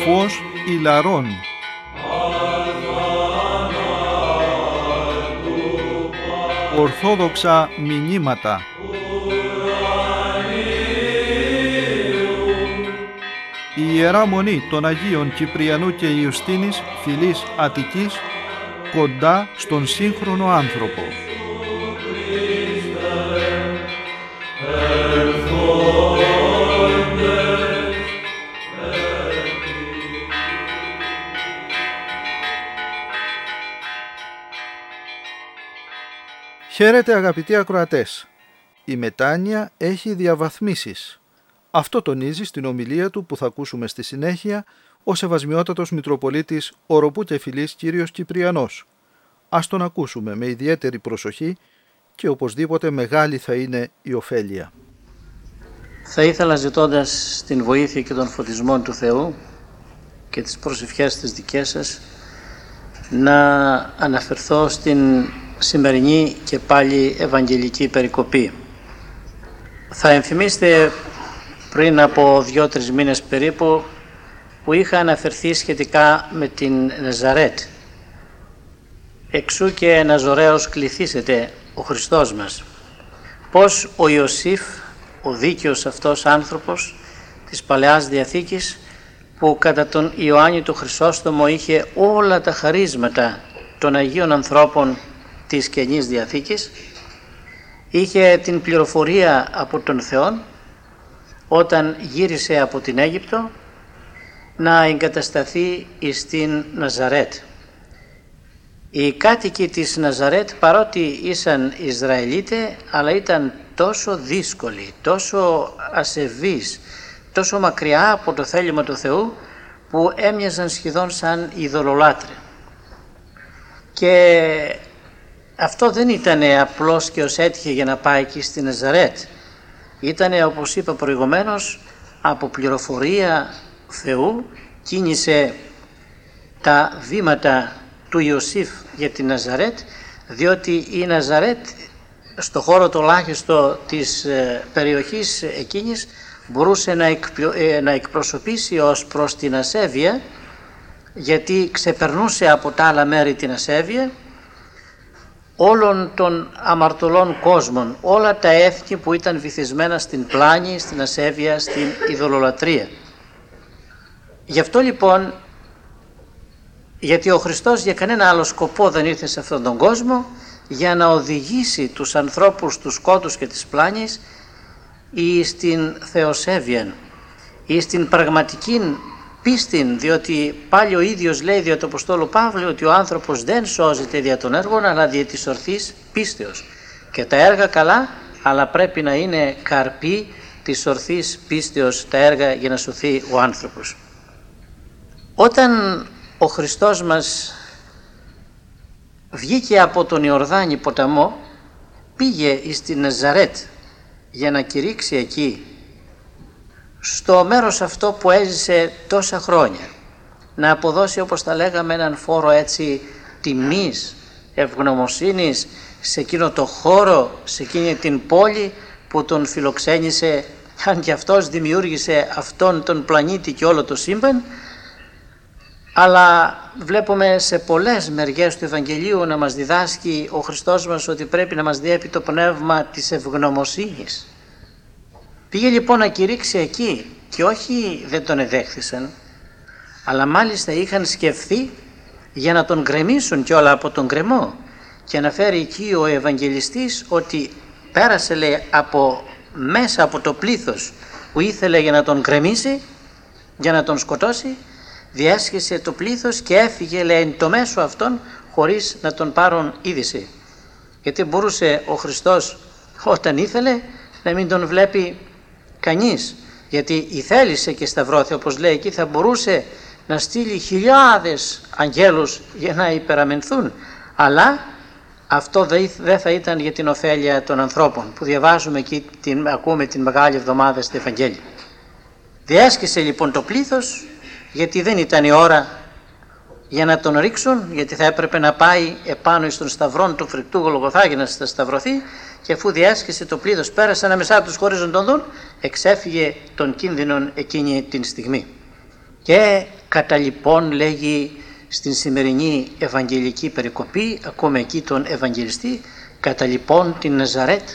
φως ηλαρών. Ορθόδοξα μηνύματα. Η Ιερά Μονή των Αγίων Κυπριανού και Ιουστίνης, φυλής Αττικής, κοντά στον σύγχρονο άνθρωπο. Χαίρετε αγαπητοί ακροατές. Η μετάνοια έχει διαβαθμίσεις. Αυτό τονίζει στην ομιλία του που θα ακούσουμε στη συνέχεια ο Σεβασμιότατος Μητροπολίτης Οροπού και Φυλής Κύριος Κυπριανός. Ας τον ακούσουμε με ιδιαίτερη προσοχή και οπωσδήποτε μεγάλη θα είναι η ωφέλεια. Θα ήθελα, ζητώντας την βοήθεια και τον φωτισμό του Θεού και τις προσευχές τις δικές σας, να αναφερθώ στην σημερινή και πάλι Ευαγγελική περικοπή. Θα ενθυμίστε πριν από 2-3 μήνες περίπου που είχα αναφερθεί σχετικά με την Ναζαρέτ. Εξού και Ναζωραίος κληθήσεται ο Χριστός μας. Πως ο Ιωσήφ, ο δίκαιος αυτός άνθρωπος της Παλαιάς Διαθήκης, που κατά τον Ιωάννη του Χρυσόστομο είχε όλα τα χαρίσματα των Αγίων ανθρώπων της Καινής Διαθήκης, είχε την πληροφορία από τον Θεό όταν γύρισε από την Αίγυπτο να εγκατασταθεί στην Ναζαρέτ. Οι κάτοικοι της Ναζαρέτ, παρότι ήσαν Ισραηλίτες, αλλά ήταν τόσο δύσκολοι, τόσο ασεβείς, τόσο μακριά από το θέλημα του Θεού, που έμοιαζαν σχεδόν σαν ειδωλολάτρες. Και αυτό δεν ήταν απλώς και ως έτυχε για να πάει εκεί στη Ναζαρέτ. Ήτανε, όπως είπα προηγουμένως, από πληροφορία Θεού κίνησε τα βήματα του Ιωσήφ για την Ναζαρέτ, διότι η Ναζαρέτ στο χώρο τουλάχιστον της περιοχής εκείνης μπορούσε να εκπροσωπήσει ως προς την ασέβεια, γιατί ξεπερνούσε από τα άλλα μέρη την ασέβεια όλων των αμαρτωλών κόσμων, όλα τα έθνη που ήταν βυθισμένα στην πλάνη, στην ασέβεια, στην ειδωλολατρία. Γι' αυτό λοιπόν, γιατί ο Χριστός για κανένα άλλο σκοπό δεν ήρθε σε αυτόν τον κόσμο, για να οδηγήσει τους ανθρώπους τους σκότους και της πλάνης ή στην θεοσέβεια ή στην πραγματική πίστη, διότι πάλι ο ίδιος λέει δια του Αποστόλου Παύλου ότι ο άνθρωπος δεν σώζεται δια των έργων αλλά δια της ορθής πίστεως, και τα έργα καλά, αλλά πρέπει να είναι καρπή της ορθής πίστεως τα έργα για να σωθεί ο άνθρωπος. Όταν ο Χριστός μας βγήκε από τον Ιορδάνη ποταμό, πήγε στη Ναζαρέτ για να κηρύξει εκεί, στο μέρος αυτό που έζησε τόσα χρόνια, να αποδώσει, όπως τα λέγαμε, έναν φόρο έτσι τιμής, ευγνωμοσύνης σε εκείνο το χώρο, σε εκείνη την πόλη που τον φιλοξένησε, αν και αυτός δημιούργησε αυτόν τον πλανήτη και όλο το σύμπαν. Αλλά βλέπουμε σε πολλές μεριές του Ευαγγελίου να μας διδάσκει ο Χριστός μας ότι πρέπει να μας διέπει το πνεύμα της ευγνωμοσύνης. Πήγε λοιπόν να κηρύξει εκεί, και όχι δεν τον εδέχθησαν, αλλά μάλιστα είχαν σκεφτεί για να τον γκρεμίσουν κιόλα από τον γκρεμό, και αναφέρει εκεί ο Ευαγγελιστής ότι πέρασε, λέει, μέσα από το πλήθος που ήθελε για να τον γκρεμίσει, για να τον σκοτώσει, διέσχισε το πλήθος και έφυγε, λέει, εν το μέσο αυτόν, χωρίς να τον πάρουν είδηση. Γιατί μπορούσε ο Χριστός όταν ήθελε να μην τον βλέπει κανείς, γιατί ήθελησε και σταυρώθη, όπως λέει εκεί, θα μπορούσε να στείλει χιλιάδες αγγέλους για να υπεραμενθούν, αλλά αυτό δεν θα ήταν για την ωφέλεια των ανθρώπων που διαβάζουμε εκεί, ακούμε την Μεγάλη Εβδομάδα στο Ευαγγέλιο. Διέσχισε λοιπόν το πλήθος, γιατί δεν ήταν η ώρα για να τον ρίξουν, γιατί θα έπρεπε να πάει επάνω στον σταυρόν του φρικτού Γολγοθά για να σταυρωθεί, και αφού διέσχισε το πλήθος, πέρασε ανάμεσά τους χωρίς να τον δουν, εξέφυγε των κίνδυνων εκείνη την στιγμή. Και Κατά λοιπόν, λέγει στην σημερινή Ευαγγελική περικοπή, ακούμε εκεί τον Ευαγγελιστή, κατά λοιπόν την Ναζαρέτ,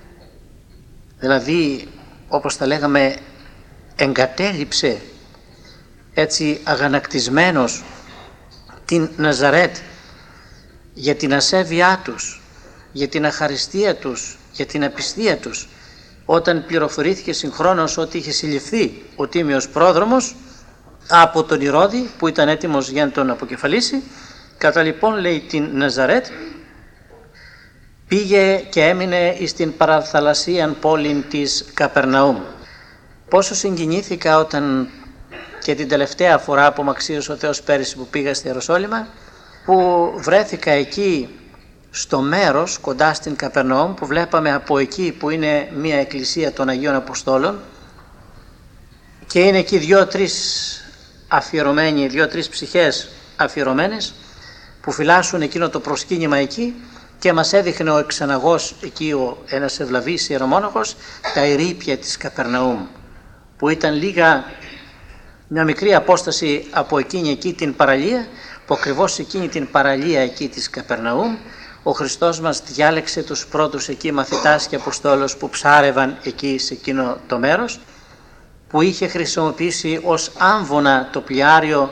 δηλαδή όπως τα λέγαμε εγκατέλειψε έτσι αγανακτισμένος την Ναζαρέτ για την ασέβειά τους, για την αχαριστία τους, για την απιστία τους, όταν πληροφορήθηκε συγχρόνως ότι είχε συλληφθεί ο τίμιος πρόδρομος από τον Ηρώδη που ήταν έτοιμος για να τον αποκεφαλίσει. Κατά λοιπόν, λέει, την Ναζαρέτ πήγε και έμεινε στην παραθαλασσίαν πόλη της Καπερναούμ. Πόσο συγκινήθηκα όταν και την τελευταία φορά που μ' αξίωσε ο Θεός πέρυσι που πήγα στη Ιεροσόλυμα, που βρέθηκα εκεί στο μέρος κοντά στην Καπερναούμ, που βλέπαμε από εκεί που είναι μια εκκλησία των Αγίων Αποστόλων και είναι εκεί δύο-τρεις ψυχές αφιερωμένες που φυλάσσουν εκείνο το προσκύνημα εκεί, και μας έδειχνε ο εξαναγός εκεί, ένας ευλαβής ιερομόναχος, τα ερείπια της Καπερναούμ, που ήταν μια μικρή απόσταση από εκείνη εκεί την παραλία, που ακριβώς εκείνη την παραλία εκεί της Καπερναούμ ο Χριστός μας διάλεξε τους πρώτους εκεί μαθητάς και αποστόλους που ψάρευαν εκεί σε εκείνο το μέρος, που είχε χρησιμοποιήσει ως άμβονα το πλοιάριο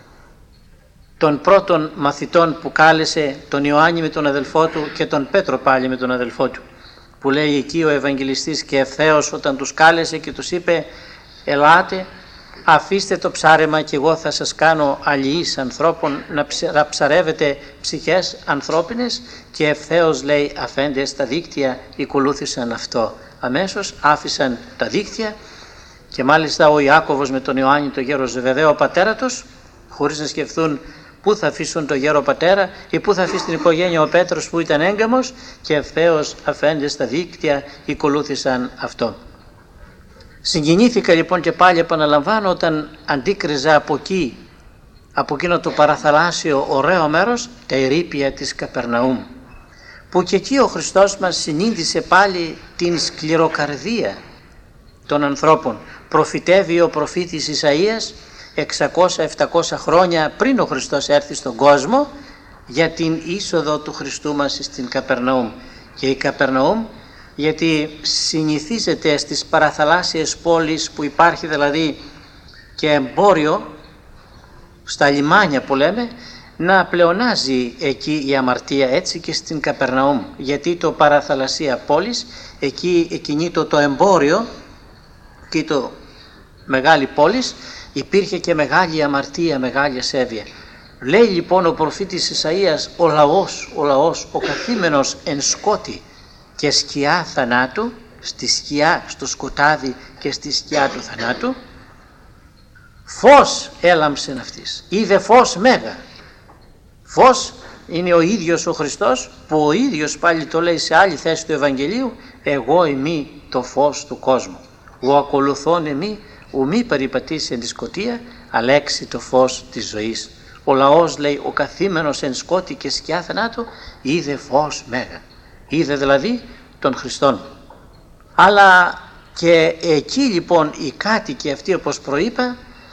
των πρώτων μαθητών που κάλεσε, τον Ιωάννη με τον αδελφό του και τον Πέτρο πάλι με τον αδελφό του, που λέει εκεί ο Ευαγγελιστής, και ευθέως όταν τους κάλεσε και τους είπε ελάτε, αφήστε το ψάρεμα και εγώ θα σας κάνω αλληλείς ανθρώπων, να ψαρεύετε ψυχές ανθρώπινες, και ευθέως, λέει, αφέντες τα δίκτυα ακολούθησαν αυτό. Αμέσως άφησαν τα δίκτυα και μάλιστα ο Ιάκωβος με τον Ιωάννη το γέρο Ζεβεδαίο πατέρα τους, χωρίς να σκεφτούν πού θα αφήσουν το γέρο πατέρα ή πού θα αφήσει την οικογένεια ο Πέτρος που ήταν έγκαμος, και ευθέως αφέντες τα δίκτυα ακολούθησαν αυτό. Συγκινήθηκα λοιπόν και πάλι, επαναλαμβάνω, όταν αντίκριζα από εκεί, από εκείνο το παραθαλάσσιο ωραίο μέρος, τα ερείπια της Καπερναούμ, που και εκεί ο Χριστός μας συνείδησε πάλι την σκληροκαρδία των ανθρώπων. Προφητεύει ο προφήτης Ισαΐας 600-700 χρόνια πριν ο Χριστός έρθει στον κόσμο για την είσοδο του Χριστού μας στην Καπερναούμ. Και η Καπερναούμ, γιατί συνηθίζεται στις παραθαλάσσιες πόλεις που υπάρχει δηλαδή και εμπόριο, στα λιμάνια που λέμε, να πλεονάζει εκεί η αμαρτία, έτσι και στην Καπερναούμ, γιατί το παραθαλασσία πόλης, εκεί εκκινείτο το εμπόριο, εκεί το μεγάλη πόλης, υπήρχε και μεγάλη αμαρτία, μεγάλη ασέβεια. Λέει λοιπόν ο προφήτης Ισαΐας, ο λαός, ο καθήμενος εν σκότη και σκιά θανάτου, στη σκιά, στο σκοτάδι και στη σκιά του θανάτου, φως έλαμψεν αυτής, είδε φως μέγα. Φως είναι ο ίδιος ο Χριστός, που ο ίδιος πάλι το λέει σε άλλη θέση του Ευαγγελίου, εγώ ημί το φως του κόσμου, ο ακολουθών εμεί ου μη περιπατήσει εν τη σκοτία, αλέξει το φως της ζωής. Ο λαός, λέει, ο καθήμενος εν σκότη και σκιά θανάτου, είδε φως μέγα. Είδε δηλαδή τον Χριστόν. Αλλά και εκεί λοιπόν οι κάτοικοι αυτοί, όπως προείπα,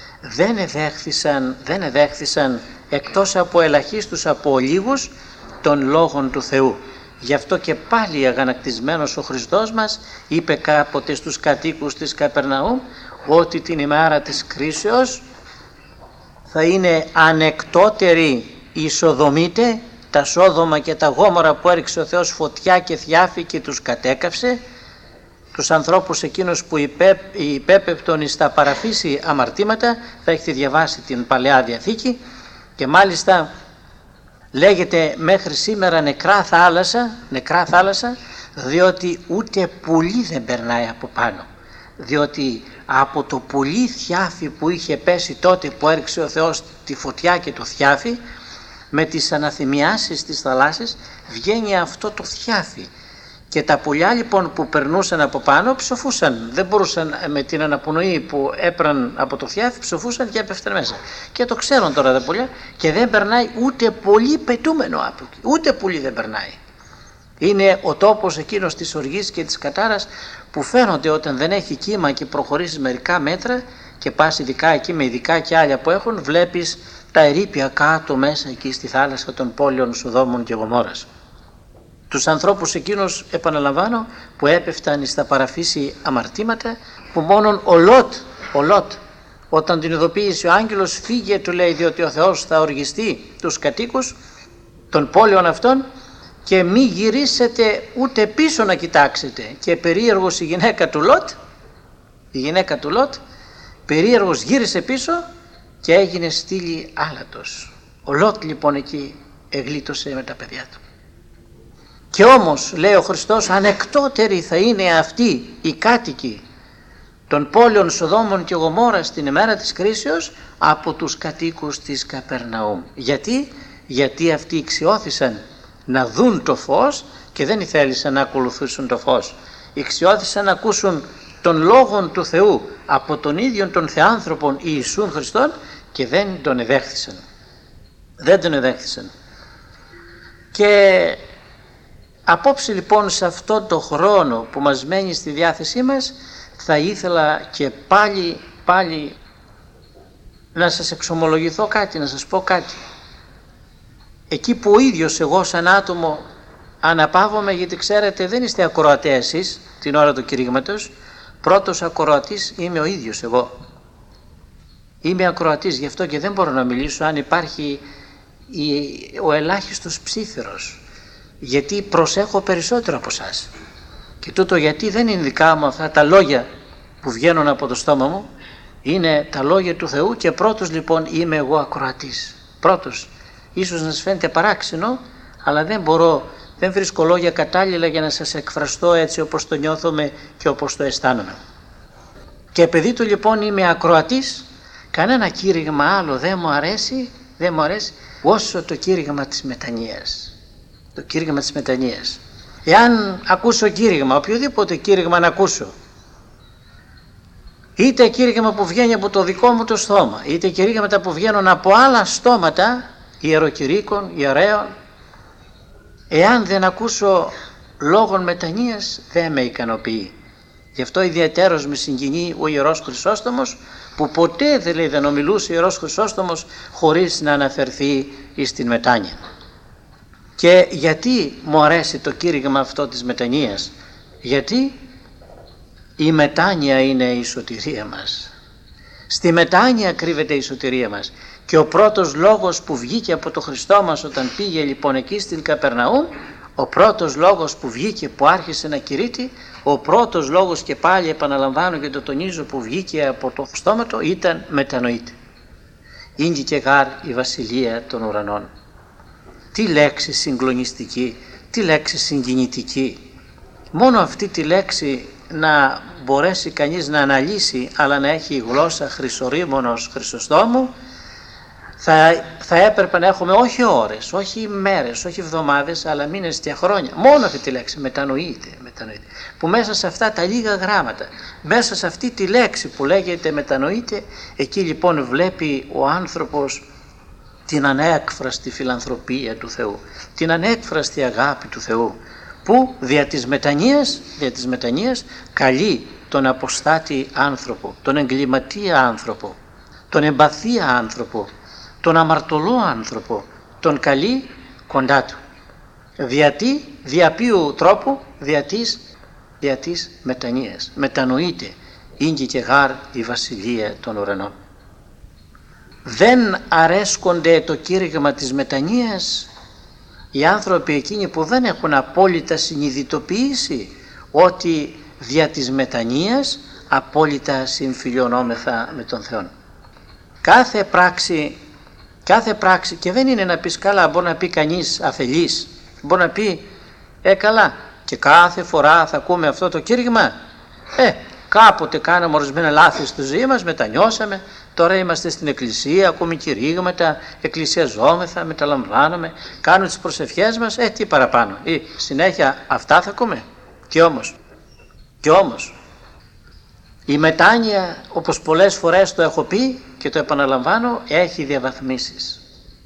δεν εδέχθησαν εκτός από ελαχίστους, από λίγους, των λόγων του Θεού. Γι' αυτό και πάλι αγανακτισμένος ο Χριστός μας είπε κάποτε στους κατοίκους της Καπερναούμ ότι την ημέρα της κρίσεως θα είναι ανεκτότεροι οι Σοδομίτε, τα Σόδομα και τα Γόμορα που έριξε ο Θεός φωτιά και θιάφη και τους κατέκαυσε, τους ανθρώπους εκείνους που υπέπεπτον στα παραφύση αμαρτήματα. Θα έχετε διαβάσει την Παλαιά Διαθήκη και μάλιστα λέγεται μέχρι σήμερα νεκρά θάλασσα, διότι ούτε πουλί δεν περνάει από πάνω, διότι από το πουλί θιάφι που είχε πέσει τότε που έριξε ο Θεός τη φωτιά και το θιάφι, με τις αναθυμιάσεις της θαλάσσης βγαίνει αυτό το θιάφι, και τα πουλιά λοιπόν που περνούσαν από πάνω ψοφούσαν, δεν μπορούσαν με την αναπνοή που έπραν από το θιάφι, ψοφούσαν και έπεφταν μέσα. Και το ξέρουν τώρα τα πουλιά, και δεν περνάει ούτε πολύ πετούμενο από εκεί, ούτε πουλί δεν περνάει. Είναι ο τόπος εκείνος της οργής και της κατάρας που φαίνονται όταν δεν έχει κύμα και προχωρήσει μερικά μέτρα και πας ειδικά εκεί με ειδικά κιάλια που έχουν, βλέπεις τα ερείπια κάτω μέσα εκεί στη θάλασσα των πόλεων Σοδόμων και Γομόρας. Τους ανθρώπους εκείνους, επαναλαμβάνω, που έπεφταν στα παραφύση αμαρτήματα, που μόνον ο Λότ, όταν την ειδοποίησε ο άγγελος, φύγε, του λέει, διότι ο Θεός θα οργιστεί τους κατοίκους των πόλεων αυτών και μη γυρίσετε ούτε πίσω να κοιτάξετε. Και περίεργος η γυναίκα του Λότ, περίεργος γύρισε πίσω και έγινε στήλη άλατος. Ο Λότ λοιπόν εκεί εγλίτωσε με τα παιδιά του. Και όμως, λέει ο Χριστός, ανεκτότεροι θα είναι αυτοί οι κάτοικοι των πόλεων Σοδόμων και Γομόρας στην ημέρα της κρίσεως από τους κατοίκους της Καπερναούμ. Γιατί αυτοί ηξιώθησαν να δουν το φως και δεν θέλησαν να ακολουθήσουν το φως. Ηξιώθησαν να ακούσουν τον Λόγον του Θεού από τον ίδιο τον Θεάνθρωπον Ιησούν Χριστόν και δεν τον εδέχθησαν. Και απόψε λοιπόν, σε αυτό το χρόνο που μας μένει στη διάθεσή μας, θα ήθελα και πάλι να σας εξομολογηθώ κάτι, να σας πω κάτι. Εκεί που ο ίδιος εγώ σαν άτομο αναπαύομαι, γιατί ξέρετε δεν είστε ακροατές εσείς την ώρα του κηρύγματος, πρώτος ακροατής είμαι ο ίδιος εγώ. Είμαι ακροατής, γι' αυτό και δεν μπορώ να μιλήσω αν υπάρχει ο ελάχιστος ψήθυρος, γιατί προσέχω περισσότερο από εσάς. Και τούτο γιατί δεν είναι δικά μου αυτά τα λόγια που βγαίνουν από το στόμα μου, είναι τα λόγια του Θεού και πρώτος λοιπόν είμαι εγώ ακροατής. Πρώτος. Ίσως να σας φαίνεται παράξενο, αλλά δεν βρίσκω λόγια κατάλληλα για να σας εκφραστώ έτσι όπως το νιώθομαι και όπως το αισθάνομαι. Και επειδή του λοιπόν είμαι ακροατής, κανένα κήρυγμα άλλο δεν μου αρέσει όσο το κήρυγμα της μετανοίας. Το κήρυγμα της μετανοίας. Εάν ακούσω κήρυγμα, οποιοδήποτε κήρυγμα να ακούσω, είτε κήρυγμα που βγαίνει από το δικό μου το στόμα, είτε κήρυγματα που βγαίνουν από άλλα στόματα ιεροκηρύκων, ιερέων, εάν δεν ακούσω λόγων μετανοίας δεν με ικανοποιεί. Γι' αυτό ιδιαιτέρως με συγκινεί ο Ιερός Χρυσόστομος, που ποτέ δεν ομιλούσε ο Ιερός Χρυσόστομος χωρίς να αναφερθεί στην μετάνοια. Και γιατί μου αρέσει το κήρυγμα αυτό της μετανοίας? Γιατί η μετάνοια είναι η σωτηρία μας. Στη μετάνοια κρύβεται η σωτηρία μας. Και ο πρώτος λόγος που βγήκε από το Χριστό μας όταν πήγε λοιπόν εκεί στην Καπερναούμ, ο πρώτος λόγος που βγήκε, που άρχισε να κηρύττει, ο πρώτος λόγος, και πάλι επαναλαμβάνω και το τονίζω, που βγήκε από το στόμα του ήταν μετανοείτε. «Ήγγι και γάρ η βασιλεία των ουρανών». Τι λέξη συγκλονιστική, τι λέξη συγκινητική. Μόνο αυτή τη λέξη να μπορέσει κανείς να αναλύσει, αλλά να έχει γλώσσα Χρυσορήμωνος Χρυσοστόμου, θα έπρεπε να έχουμε όχι ώρες, όχι μέρες, όχι εβδομάδες, αλλά μήνες και χρόνια. Μόνο αυτή τη λέξη, μετανοείται. Που μέσα σε αυτά τα λίγα γράμματα, μέσα σε αυτή τη λέξη που λέγεται μετανοείται, εκεί λοιπόν βλέπει ο άνθρωπος την ανέκφραστη φιλανθρωπία του Θεού, την ανέκφραστη αγάπη του Θεού, που δια της μετανοίας καλεί τον αποστάτη άνθρωπο, τον εγκληματία άνθρωπο, τον εμπαθία άνθρωπο, τον αμαρτωλό άνθρωπο, τον καλεί κοντά του. Δια ποιου τρόπου? Δια της μετανοίας. Μετανοείται, ήγγι και γάρ η βασιλεία των ουρανών. Δεν αρέσκονται το κήρυγμα της μετανοίας οι άνθρωποι εκείνοι που δεν έχουν απόλυτα συνειδητοποιήσει ότι δια της μετανοίας απόλυτα συμφιλιωνόμεθα με τον Θεό. Κάθε πράξη, και δεν είναι να πεις καλά, μπορεί να πει κανείς αφελής, μπορεί να πει καλά, και κάθε φορά θα ακούμε αυτό το κήρυγμα, κάποτε κάναμε ορισμένα λάθη στη ζωή μας, μετανιώσαμε, τώρα είμαστε στην εκκλησία, ακούμε κηρύγματα, εκκλησιαζόμεθα, μεταλαμβάνουμε, κάνουμε τις προσευχές μας, τι παραπάνω, συνέχεια αυτά θα ακούμε. Και όμως η μετάνοια, όπως πολλές φορές το έχω πει και το επαναλαμβάνω, έχει διαβαθμίσεις.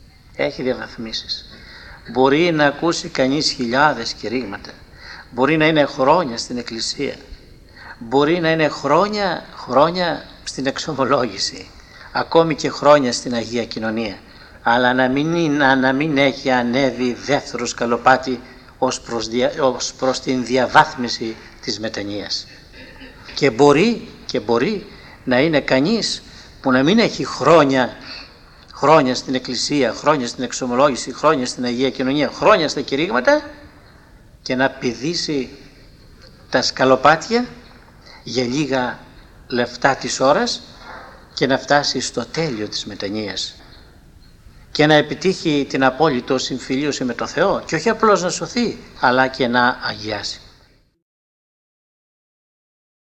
Μπορεί να ακούσει κανείς χιλιάδες κηρύγματα, μπορεί να είναι χρόνια στην εκκλησία, μπορεί να είναι χρόνια στην εξομολόγηση, ακόμη και χρόνια στην Αγία Κοινωνία, αλλά να μην έχει ανέβει δεύτερο σκαλοπάτι ως προς την διαβάθμιση της μετανοίας. Και μπορεί να είναι κανείς που να μην έχει χρόνια στην Εκκλησία, χρόνια στην εξομολόγηση, χρόνια στην Αγία Κοινωνία, χρόνια στα κηρύγματα, και να πηδήσει τα σκαλοπάτια για λίγα λεφτά της ώρας και να φτάσει στο τέλειο της μετανοίας και να επιτύχει την απόλυτο συμφιλίωση με το Θεό, και όχι απλώς να σωθεί, αλλά και να αγιάσει.